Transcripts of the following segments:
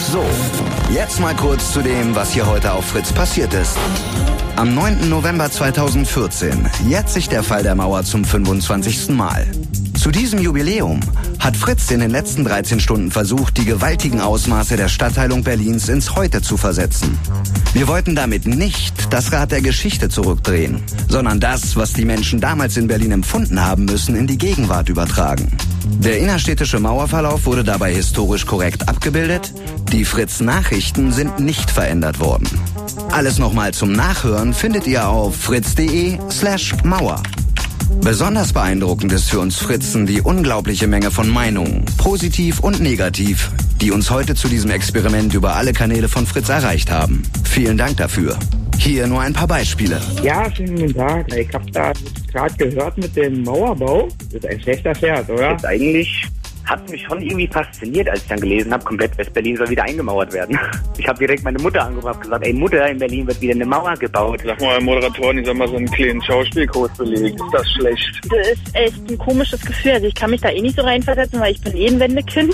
So, jetzt mal kurz zu dem, was hier heute auf Fritz passiert ist. Am 9. November 2014 jährt sich der Fall der Mauer zum 25. Mal. Zu diesem Jubiläum hat Fritz in den letzten 13 Stunden versucht, die gewaltigen Ausmaße der Stadtteilung Berlins ins Heute zu versetzen. Wir wollten damit nicht das Rad der Geschichte zurückdrehen, sondern das, was die Menschen damals in Berlin empfunden haben müssen, in die Gegenwart übertragen. Der innerstädtische Mauerverlauf wurde dabei historisch korrekt abgebildet. Die Fritz-Nachrichten sind nicht verändert worden. Alles nochmal zum Nachhören findet ihr auf fritz.de/Mauer. Besonders beeindruckend ist für uns Fritzen die unglaubliche Menge von Meinungen, positiv und negativ, die uns heute zu diesem Experiment über alle Kanäle von Fritz erreicht haben. Vielen Dank dafür. Hier nur ein paar Beispiele. Ja, schönen guten Tag. Ich habe da gerade gehört mit dem Mauerbau. Das ist ein schlechter Scherz, oder? Jetzt eigentlich hat mich schon irgendwie fasziniert, als ich dann gelesen habe, komplett West-Berlin soll wieder eingemauert werden. Ich habe direkt meine Mutter angerufen und gesagt, ey Mutter, in Berlin wird wieder eine Mauer gebaut. Sag mal, Moderatoren, ich sag mal, so einen kleinen Schauspielkurs belegt. Ist das schlecht? Das ist echt ein komisches Gefühl. Also ich kann mich da eh nicht so reinversetzen, weil ich bin eh ein Wendekind.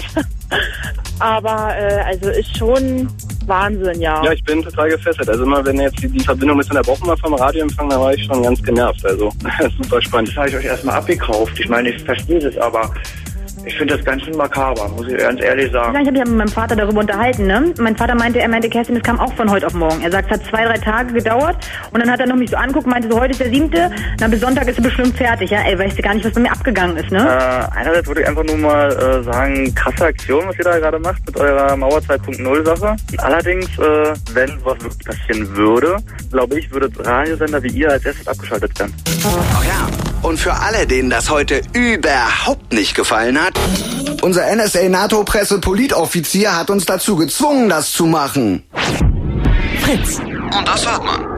Aber also ist schon Wahnsinn, ja. Ja, ich bin total gefesselt. Also immer, wenn jetzt die Verbindung mit unterbrochen war vom Radioempfang, da war ich schon ganz genervt. Also super spannend. Das habe ich euch erstmal abgekauft. Ich meine, ich verstehe das, aber ich finde das ganz schön makaber, muss ich ganz ehrlich sagen. Ich habe mich ja mit meinem Vater darüber unterhalten, ne? Mein Vater meinte, Kerstin, das kam auch von heute auf morgen. Er sagt, es hat 2-3 Tage gedauert und dann hat er noch mich so angeguckt, meinte so, heute ist der 7., na bis Sonntag ist er bestimmt fertig, ja? Ey, weißt du gar nicht, was bei mir abgegangen ist, ne? Einerseits würde ich einfach nur mal sagen, krasse Aktion, was ihr da gerade macht mit eurer Mauer 2.0 Sache. Allerdings, wenn was wirklich passieren würde, glaube ich, würde Radiosender wie ihr als erstes abgeschaltet werden. Ach ja, und für alle, denen das heute überhaupt nicht gefallen hat, unser NSA-NATO-Presse-Politoffizier hat uns dazu gezwungen, das zu machen. Fritz. Und das hört man.